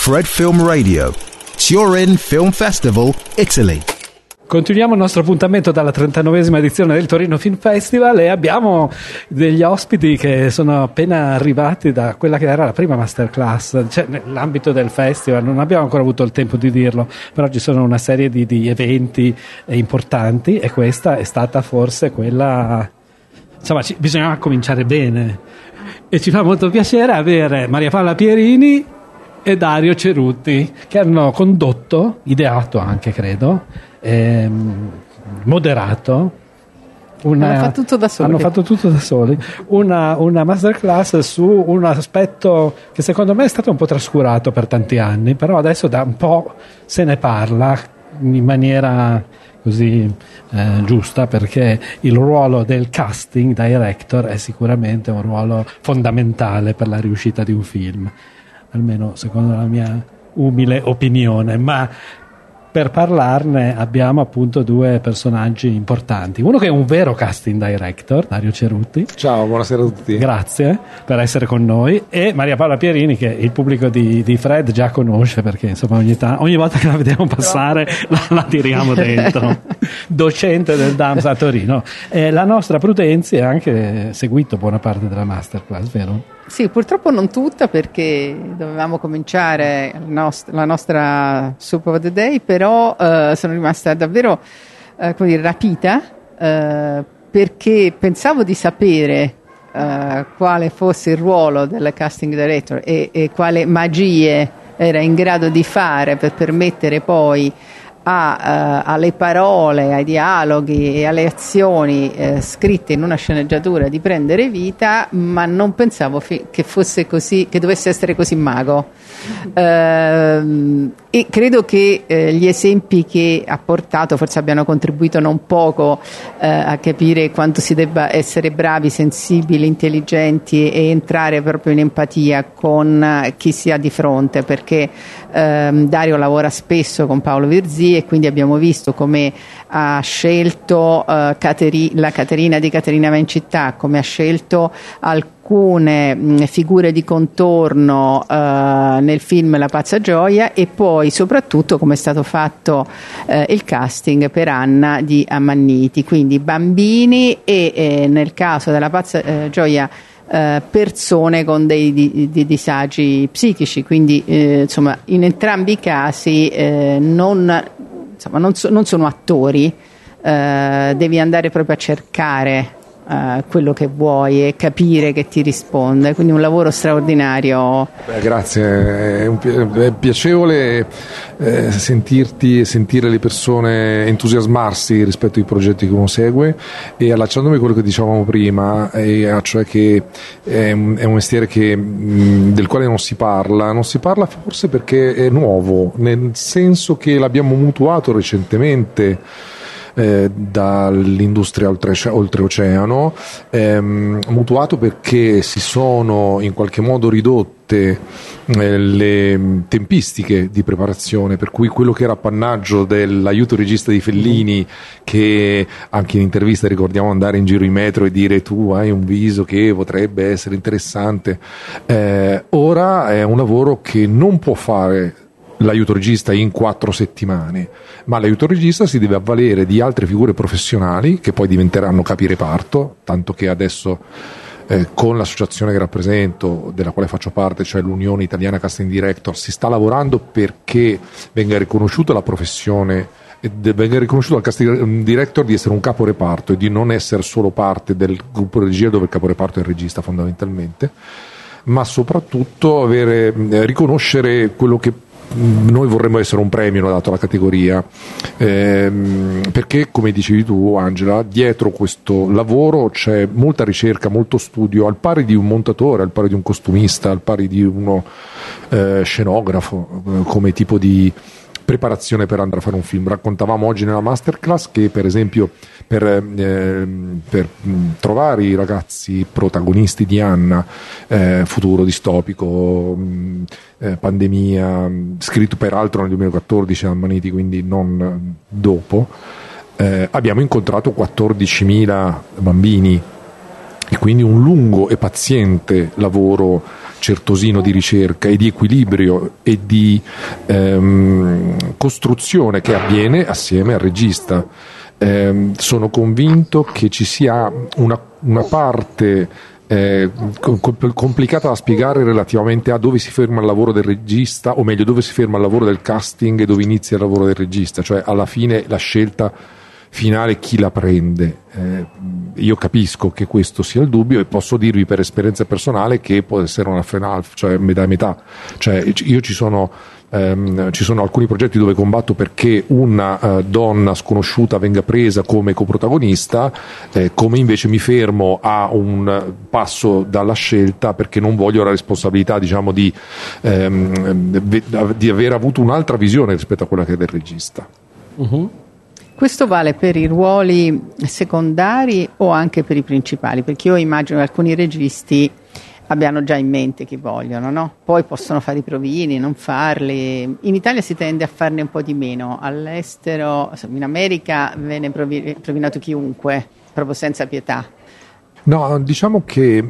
Fred Film Radio, Turin Film Festival, Italy. Continuiamo il nostro appuntamento dalla 39esima edizione del Torino Film Festival e abbiamo degli ospiti che sono appena arrivati da quella che era la prima masterclass, cioè nell'ambito del festival. Non abbiamo ancora avuto il tempo di dirlo, però ci sono una serie di eventi importanti e questa è stata forse quella, insomma, bisognava cominciare bene e ci fa molto piacere avere Maria Paola Pierini e Dario Cerutti che hanno condotto, ideato anche credo, moderato hanno fatto tutto da soli una masterclass su un aspetto che secondo me è stato un po' trascurato per tanti anni, però adesso da un po' se ne parla in maniera così giusta, perché il ruolo del casting director è sicuramente un ruolo fondamentale per la riuscita di un film, almeno secondo la mia umile opinione. Ma per parlarne abbiamo appunto due personaggi importanti. Uno che è un vero casting director, Dario Cerutti. Ciao, buonasera a tutti. Grazie per essere con noi. E Maria Paola Pierini, che il pubblico di Fred già conosce, perché insomma ogni volta che la vediamo passare la tiriamo dentro. Docente del DAMS a Torino. La nostra Prudenzi ha anche seguito buona parte della masterclass, vero? Sì, purtroppo non tutta, perché dovevamo cominciare la nostra Soup of the Day, però sono rimasta davvero rapita, perché pensavo di sapere quale fosse il ruolo del casting director e quale magie era in grado di fare per permettere poi alle parole, ai dialoghi e alle azioni scritte in una sceneggiatura di prendere vita, ma non pensavo che fosse così, che dovesse essere così mago. E credo che gli esempi che ha portato forse abbiano contribuito non poco a capire quanto si debba essere bravi, sensibili, intelligenti e entrare proprio in empatia con chi si ha di fronte, perché Dario lavora spesso con Paolo Virzì e quindi abbiamo visto come ha scelto la Caterina di Caterina va in città, come ha scelto alcune figure di contorno nel film La pazza gioia, e poi soprattutto come è stato fatto il casting per Anna di Ammanniti, quindi bambini e nel caso della pazza gioia persone con dei disagi psichici, quindi insomma in entrambi i casi non sono attori, devi andare proprio a cercare quello che vuoi e capire che ti risponde, quindi un lavoro straordinario. Grazie, è piacevole sentirti e sentire le persone entusiasmarsi rispetto ai progetti che uno segue, e allacciandomi a quello che dicevamo prima, cioè che è un mestiere del quale non si parla forse perché è nuovo, nel senso che l'abbiamo mutuato recentemente dall'industria oltreoceano, mutuato perché si sono in qualche modo ridotte le tempistiche di preparazione, per cui quello che era appannaggio dell'aiuto regista di Fellini, che anche in intervista ricordiamo andare in giro in metro e dire tu hai un viso che potrebbe essere interessante, ora è un lavoro che non può fare l'aiuto regista in 4 settimane, ma l'aiuto regista si deve avvalere di altre figure professionali che poi diventeranno capireparto, tanto che adesso con l'associazione che rappresento, della quale faccio parte, cioè l'Unione Italiana Casting Director, si sta lavorando perché venga riconosciuta la professione e venga riconosciuto al casting director di essere un caporeparto e di non essere solo parte del gruppo regia, dove il caporeparto è il regista fondamentalmente, ma soprattutto riconoscere quello che noi vorremmo essere un premio dato alla categoria, perché come dicevi tu Angela, dietro questo lavoro c'è molta ricerca, molto studio, al pari di un montatore, al pari di un costumista, al pari di uno scenografo, come tipo di preparazione per andare a fare un film. Raccontavamo oggi nella masterclass che per esempio per trovare i ragazzi protagonisti di Anna, futuro distopico, pandemia, scritto peraltro nel 2014 da Ammanniti, quindi non dopo, abbiamo incontrato 14.000 bambini, e quindi un lungo e paziente lavoro certosino di ricerca e di equilibrio e di costruzione che avviene assieme al regista. Sono convinto che ci sia una parte complicata da spiegare relativamente a dove si ferma il lavoro del regista, o meglio dove si ferma il lavoro del casting e dove inizia il lavoro del regista, cioè alla fine la scelta finale chi la prende. Io capisco che questo sia il dubbio e posso dirvi per esperienza personale che può essere una half, cioè metà e metà. Cioè io ci sono alcuni progetti dove combatto perché una donna sconosciuta venga presa come coprotagonista, come invece mi fermo a un passo dalla scelta perché non voglio la responsabilità, diciamo, di aver avuto un'altra visione rispetto a quella che è del regista. Questo vale per i ruoli secondari o anche per i principali? Perché io immagino che alcuni registi abbiano già in mente chi vogliono, no? Poi possono fare i provini, non farli. In Italia si tende a farne un po' di meno, all'estero, in America viene provinato chiunque, proprio senza pietà. No, diciamo che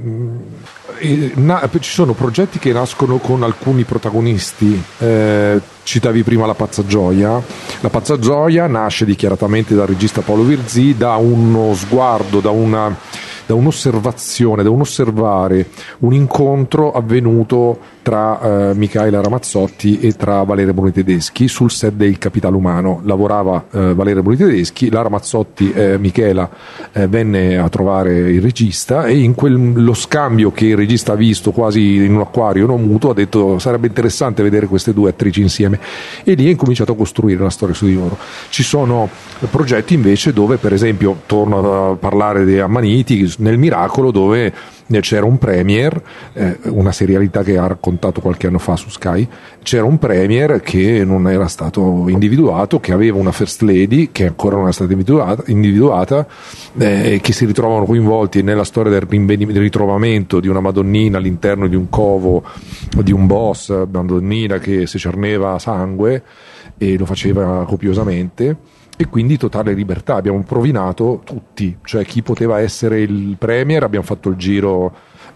ci sono progetti che nascono con alcuni protagonisti. Citavi prima La Pazza Gioia. La Pazza Gioia nasce dichiaratamente dal regista Paolo Virzì, da uno sguardo, da un'osservazione, da un osservare un incontro avvenuto tra Michaela Ramazzotti e tra Valeria Bruni Tedeschi sul set del Capitale Umano. Lavorava Valeria Bruni Tedeschi, la Ramazzotti, Michaela venne a trovare il regista e in lo scambio che il regista ha visto quasi in un acquario non mutuo ha detto sarebbe interessante vedere queste due attrici insieme, e lì è incominciato a costruire la storia su di loro. Ci sono progetti invece dove, per esempio, torno a parlare di Ammaniti, nel Miracolo, dove c'era un premier, una serialità che ha raccontato qualche anno fa su Sky, c'era un premier che non era stato individuato, che aveva una first lady che ancora non è stata individuata, che si ritrovano coinvolti nella storia del ritrovamento di una Madonnina all'interno di un covo di un boss, Madonnina che si cerneva sangue e lo faceva copiosamente. E quindi totale libertà, abbiamo provinato tutti, cioè chi poteva essere il premier, abbiamo fatto il giro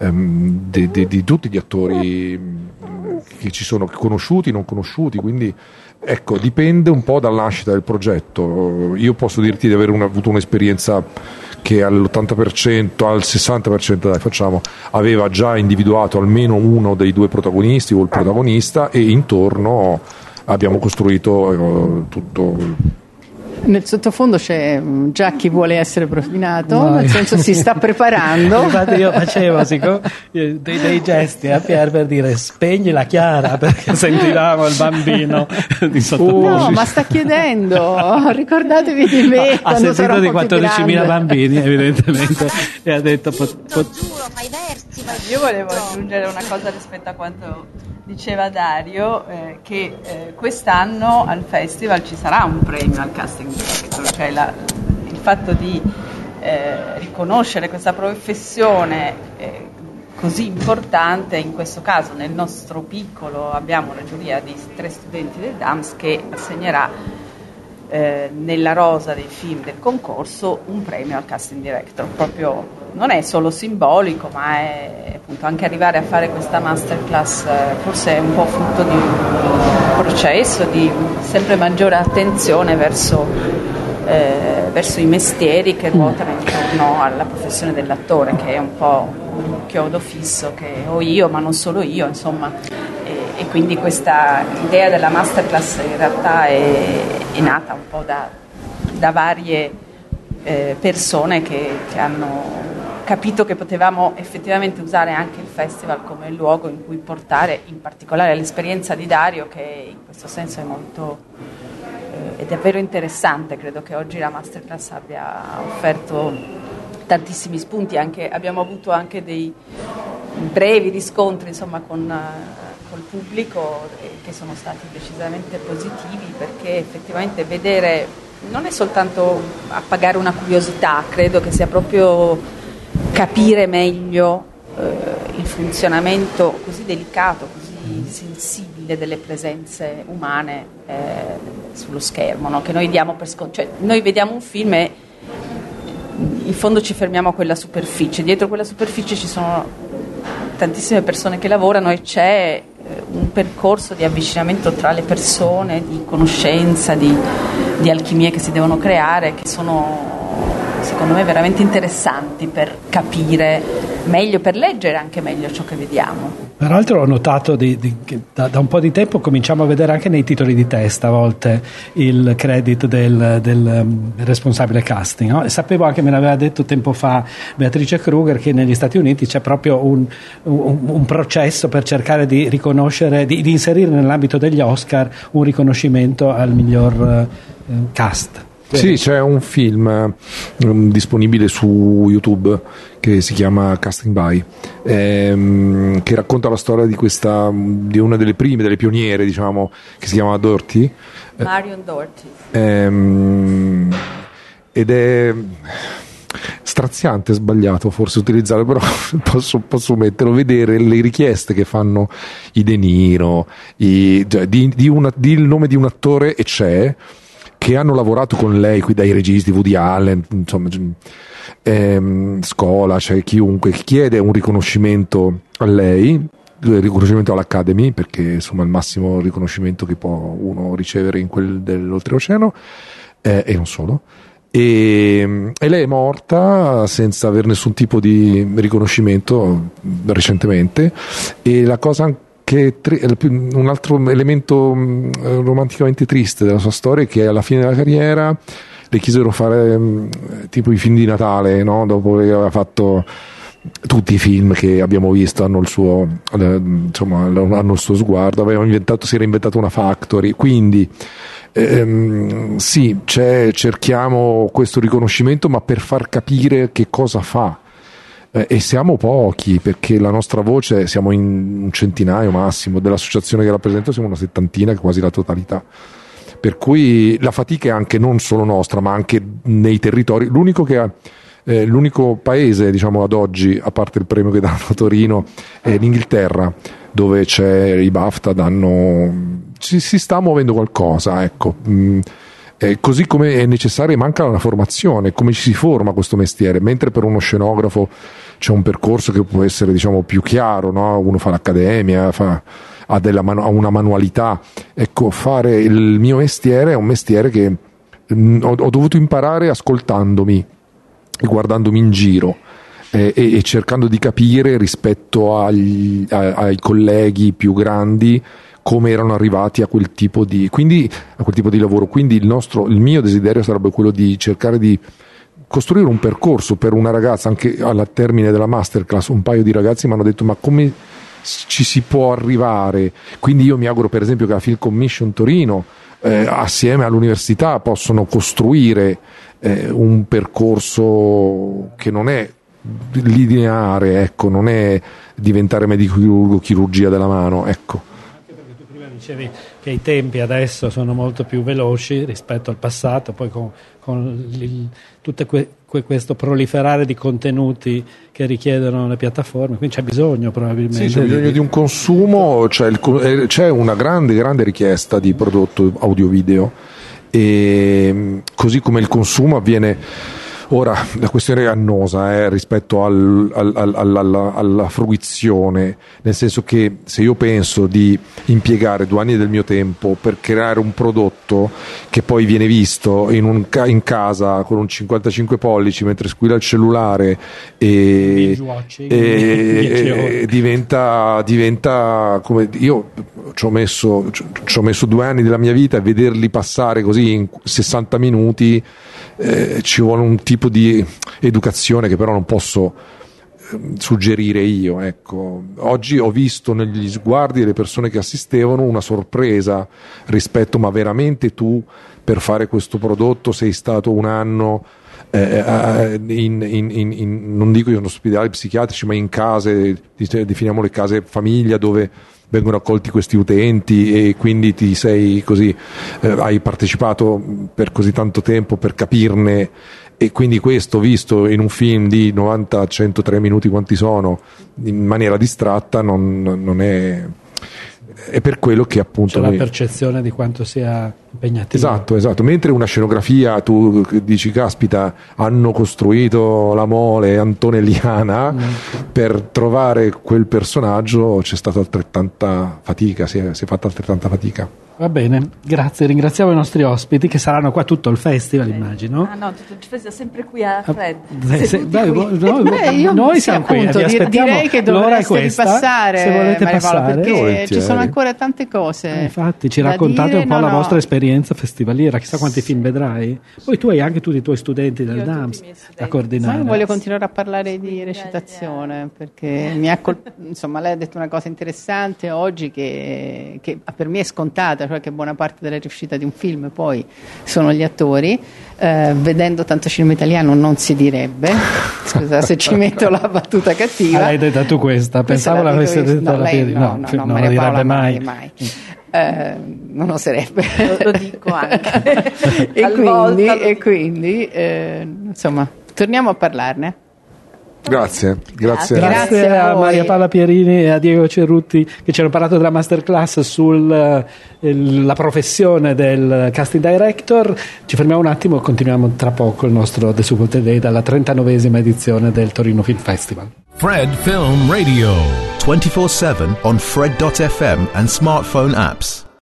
di tutti gli attori che ci sono, conosciuti, non conosciuti, quindi ecco, dipende un po' dalla nascita del progetto. Io posso dirti di aver avuto un'esperienza che all'80%, al 60% aveva già individuato almeno uno dei due protagonisti o il protagonista, e intorno abbiamo costruito tutto. Nel sottofondo c'è già chi vuole essere profinato, nel senso si sta preparando. Infatti io facevo dei gesti a Pier per dire spegni la Chiara, perché sentivamo il bambino di sottofondo. No, ma sta chiedendo, ricordatevi di me. Ha sentito di 14.000 bambini evidentemente e ha detto Io volevo aggiungere una cosa rispetto a quanto diceva Dario, che quest'anno al festival ci sarà un premio al casting director, cioè il fatto di riconoscere questa professione così importante. In questo caso nel nostro piccolo abbiamo una giuria di 3 studenti del DAMS che assegnerà nella rosa dei film del concorso un premio al casting director. Proprio non è solo simbolico, ma è appunto anche arrivare a fare questa masterclass forse è un po' frutto di un processo di sempre maggiore attenzione verso i mestieri che ruotano intorno alla professione dell'attore, che è un po' un chiodo fisso che ho io, ma non solo io, insomma. E quindi questa idea della masterclass in realtà è nata un po' da varie persone che hanno capito che potevamo effettivamente usare anche il festival come luogo in cui portare in particolare l'esperienza di Dario, che in questo senso è molto è davvero interessante. Credo che oggi la masterclass abbia offerto tantissimi spunti, abbiamo avuto anche dei brevi riscontri, insomma, col pubblico che sono stati decisamente positivi, perché effettivamente vedere non è soltanto appagare una curiosità, credo che sia proprio capire meglio il funzionamento così delicato, così sensibile delle presenze umane sullo schermo, no? Che noi diamo per cioè noi vediamo un film e in fondo ci fermiamo a quella superficie, dietro quella superficie ci sono tantissime persone che lavorano e c'è un percorso di avvicinamento tra le persone, di conoscenza, di alchimie che si devono creare, che sono secondo me veramente interessanti per capire meglio, per leggere anche meglio ciò che vediamo. Peraltro ho notato che da un po' di tempo cominciamo a vedere anche nei titoli di testa a volte il credit del responsabile casting, no? E sapevo anche, me l'aveva detto tempo fa Beatrice Kruger, che negli Stati Uniti c'è proprio un processo per cercare di riconoscere, di inserire nell'ambito degli Oscar un riconoscimento al miglior cast. Sì, c'è un film disponibile su YouTube che si chiama Casting By, che racconta la storia di una delle prime, delle pioniere, diciamo, che si chiama Doherty. Marion Doherty. Ed è straziante, è sbagliato forse utilizzarlo, però posso metterlo, vedere le richieste che fanno i De Niro, di il nome di un attore, e c'è, che hanno lavorato con lei, qui dai registi Woody Allen, insomma, Scola, c'è chiunque che chiede un riconoscimento a lei, il riconoscimento all'Academy, perché insomma il massimo riconoscimento che può uno ricevere in quel dell'oltreoceano, e non solo. E lei è morta senza aver nessun tipo di riconoscimento recentemente, e la cosa un altro elemento romanticamente triste della sua storia è che alla fine della carriera le chiesero fare tipo i film di Natale, no? Dopo che aveva fatto tutti i film che abbiamo visto, hanno il suo sguardo, si era inventato una factory, quindi sì, cerchiamo questo riconoscimento, ma per far capire che cosa fa. E siamo pochi, perché la nostra voce, siamo in un centinaio massimo, dell'associazione che rappresento siamo una settantina, che è quasi la totalità, per cui la fatica è anche non solo nostra, ma anche nei territori. L'unico paese, diciamo, ad oggi, a parte il premio che danno a Torino, è l'Inghilterra, dove c'è i BAFTA, si sta muovendo qualcosa, ecco. Così come è necessaria, manca la formazione, come ci si forma questo mestiere, mentre per uno scenografo c'è un percorso che può essere, diciamo, più chiaro, no? Uno fa l'accademia, ha una manualità. Ecco, fare il mio mestiere è un mestiere che ho dovuto imparare ascoltandomi e guardandomi in giro, e cercando di capire rispetto ai colleghi più grandi come erano arrivati a quel tipo di lavoro. Quindi il mio desiderio sarebbe quello di cercare di costruire un percorso per una ragazza. Anche al termine della masterclass un paio di ragazzi mi hanno detto: ma come ci si può arrivare? Quindi io mi auguro, per esempio, che la Film Commission Torino assieme all'università possono costruire un percorso che non è lineare, ecco, non è diventare medico chirurgia della mano, ecco. Dicevi che i tempi adesso sono molto più veloci rispetto al passato, poi con tutto questo proliferare di contenuti che richiedono le piattaforme, quindi c'è bisogno probabilmente. Sì, c'è bisogno di un consumo, c'è una grande richiesta di prodotto audio-video, e così come il consumo avviene. Ora, la questione è annosa rispetto alla fruizione, nel senso che se io penso di impiegare 2 anni del mio tempo per creare un prodotto che poi viene visto in casa con un 55 pollici mentre squilla il cellulare e diventa come, io ci ho messo 2 anni della mia vita a vederli passare così in 60 minuti. Ci vuole un tipo di educazione che però non posso suggerire io, ecco. Oggi ho visto negli sguardi delle persone che assistevano una sorpresa rispetto: ma veramente tu per fare questo prodotto sei stato un anno non dico in ospedali psichiatrici, ma in case, definiamo le case famiglia, dove vengono accolti questi utenti, e quindi ti sei così hai partecipato per così tanto tempo per capirne, e quindi questo visto in un film di 90-103 minuti, quanti sono, in maniera distratta, non è è per quello che appunto c'è la percezione di quanto sia impegnativo. Esatto, mentre una scenografia tu dici caspita, hanno costruito la mole antonelliana per trovare quel personaggio, c'è stata altrettanta fatica, si è fatta altrettanta fatica. Va bene, grazie, ringraziamo i nostri ospiti che saranno qua tutto il festival, immagino. Tutto il festival sempre qui a Fred. Noi siamo qui, vi aspettiamo. Direi che dovreste ripassare, se volete Maria Paola, passare, perché volentieri. ci sono ancora tante cose. Infatti, ci da raccontate dire. un po' la No. vostra esperienza festivaliera, chissà quanti film vedrai. Poi tu hai anche tutti i tuoi studenti del Io ho tutti DAMS i miei studenti. da Ma coordinare. io voglio continuare a parlare di recitazione perché mi ha insomma, lei ha detto una cosa interessante oggi che per me è scontata, cioè che buona parte della riuscita di un film poi sono gli attori. Vedendo tanto cinema italiano non si direbbe, scusa se ci metto la battuta cattiva. L'hai detta tu questa? Pensavo la l'avesse dico io. detta No, la lei Pieri. no, Non Maria lo direbbe Paola mai. Non oserebbe. Lo dico anche. e quindi insomma torniamo a parlarne. Grazie. Grazie Grazie a voi. Maria Paola Pierini e a Diego Cerruti che ci hanno parlato della masterclass sulla professione del casting director. Ci fermiamo un attimo e continuiamo tra poco il nostro The Super Today dalla 39esima edizione del Torino Film Festival. Fred Film Radio. 24/7 on Fred.fm and smartphone apps.